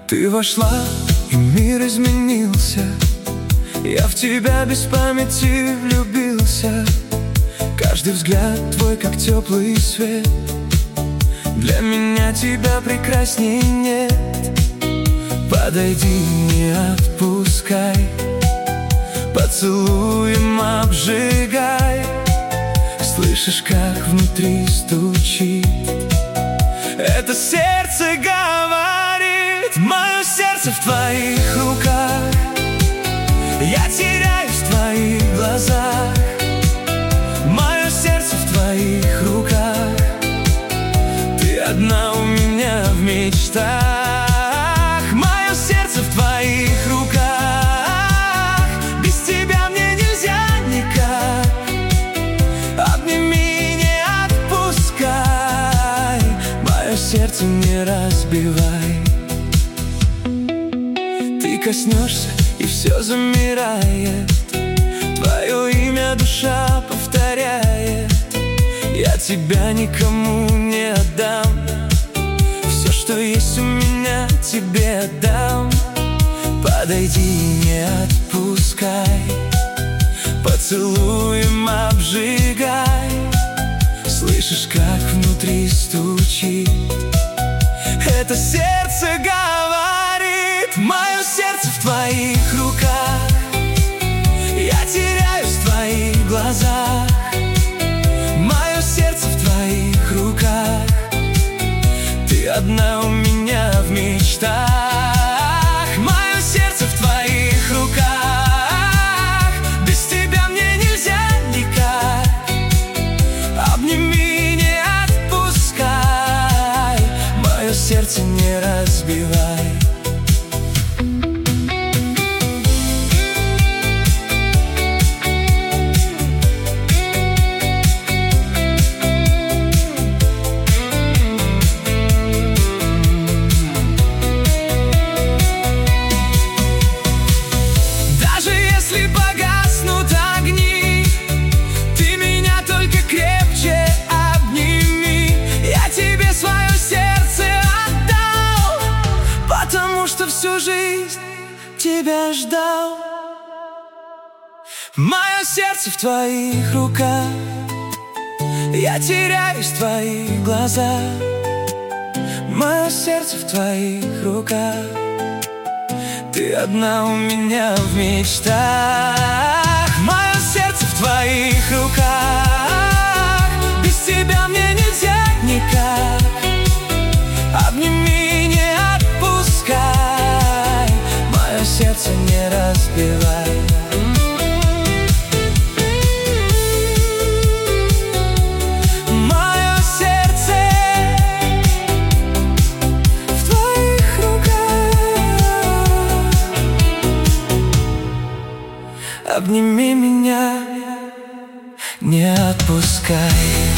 Ты вошла, и мир изменился. Я в тебя без памяти влюбился. Каждый взгляд твой, как теплый свет. Для меня тебя прекрасней нет. Подойди, не отпускай, поцелуем обжигай. Слышишь, как внутри стучит? Это сердце говорит. Мое сердце в твоих руках. Я теряюсь в твоих глазах. Мое сердце в твоих руках. Ты одна у меня в мечтах. Мое сердце в твоих руках. Без тебя мне нельзя никак. Обними, не отпускай. Мое сердце не разбивай. Ты коснешься, и все замирает. Твое имя душа повторяет. Я тебя никому не отдам. Все, что есть у меня, тебе отдам. Подойди, не отпускай, поцелуем обжигай. Слышишь, как внутри стучит? Это сердце говорит. Мое сердце в твоих руках. Я теряюсь в твоих глазах. Мое сердце в твоих руках. Ты одна у меня в мечтах. Мое сердце в твоих руках. Без тебя мне нельзя никак. Обними, не отпускай. Мое сердце не разбивай. Что всю жизнь тебя ждал. Мое сердце в твоих руках. Я теряюсь в твоих глазах. Мое сердце в твоих руках. Ты одна у меня в мечтах. Мое сердце в твоих руках. Без тебя мне нельзя никак. Обними, не отпускай. Мое сердце не разбивай. Мое сердце в твоих руках. Обними меня, не отпускай.